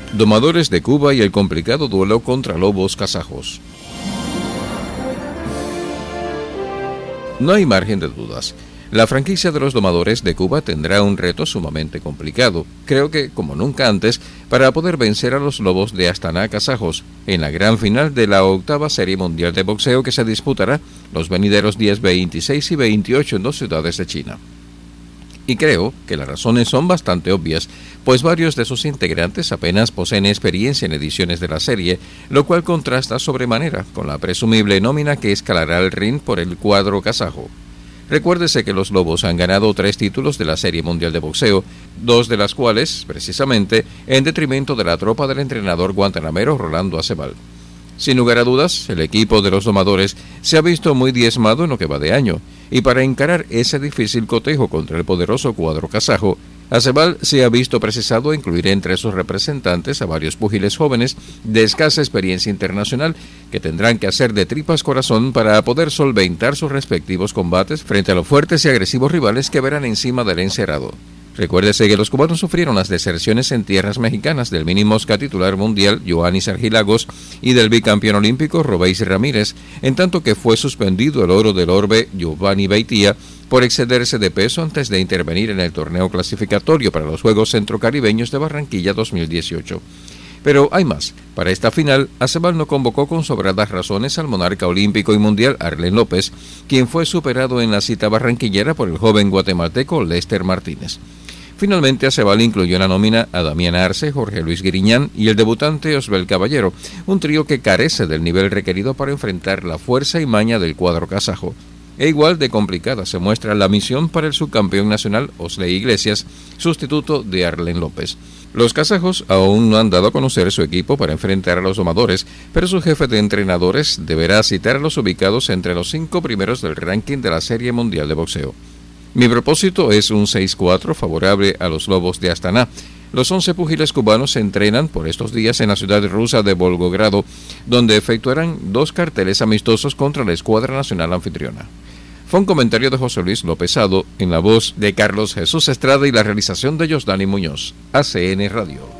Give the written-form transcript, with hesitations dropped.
Domadores de Cuba y el complicado duelo contra lobos kazajos. No hay margen de dudas. La franquicia de los Domadores de Cuba tendrá un reto sumamente complicado, creo que como nunca antes, para poder vencer a los Lobos de Astana kazajos en la gran final de la 8ª Serie Mundial de Boxeo que se disputará los venideros días 26 y 28 en 2 ciudades de China. Y creo que las razones son bastante obvias, pues varios de sus integrantes apenas poseen experiencia en ediciones de la serie, lo cual contrasta sobremanera con la presumible nómina que escalará el ring por el cuadro kazajo. Recuérdese que los Lobos han ganado 3 títulos de la Serie Mundial de Boxeo, 2 de las cuales, precisamente, en detrimento de la tropa del entrenador guantanamero Rolando Acebal. Sin lugar a dudas, el equipo de los Domadores se ha visto muy diezmado en lo que va de año, y para encarar ese difícil cotejo contra el poderoso cuadro kazajo, Acebal se ha visto precisado a incluir entre sus representantes a varios púgiles jóvenes de escasa experiencia internacional que tendrán que hacer de tripas corazón para poder solventar sus respectivos combates frente a los fuertes y agresivos rivales que verán encima del encerado. Recuérdese que los cubanos sufrieron las deserciones en tierras mexicanas del mini mosca titular mundial Yohannis Argilagos y del bicampeón olímpico Robéis Ramírez, en tanto que fue suspendido el oro del orbe Giovanni Beitia por excederse de peso antes de intervenir en el torneo clasificatorio para los Juegos Centrocaribeños de Barranquilla 2018. Pero hay más. Para esta final, Acebal no convocó con sobradas razones al monarca olímpico y mundial Arlen López, quien fue superado en la cita barranquillera por el joven guatemalteco Lester Martínez. Finalmente, Acebal incluyó en la nómina a Damián Arce, Jorge Luis Griñán y el debutante Osbel Caballero, un trío que carece del nivel requerido para enfrentar la fuerza y maña del cuadro kazajo. E igual de complicada se muestra la misión para el subcampeón nacional Osley Iglesias, sustituto de Arlen López. Los kazajos aún no han dado a conocer su equipo para enfrentar a los Domadores, pero su jefe de entrenadores deberá citar a los ubicados entre los 5 primeros del ranking de la Serie Mundial de Boxeo. Mi propósito es un 6-4 favorable a los Lobos de Astana. Los 11 púgiles cubanos se entrenan por estos días en la ciudad rusa de Volgogrado, donde efectuarán 2 carteles amistosos contra la escuadra nacional anfitriona. Fue un comentario de José Luis López Sado, en la voz de Carlos Jesús Estrada y la realización de Yosdani Muñoz, ACN Radio.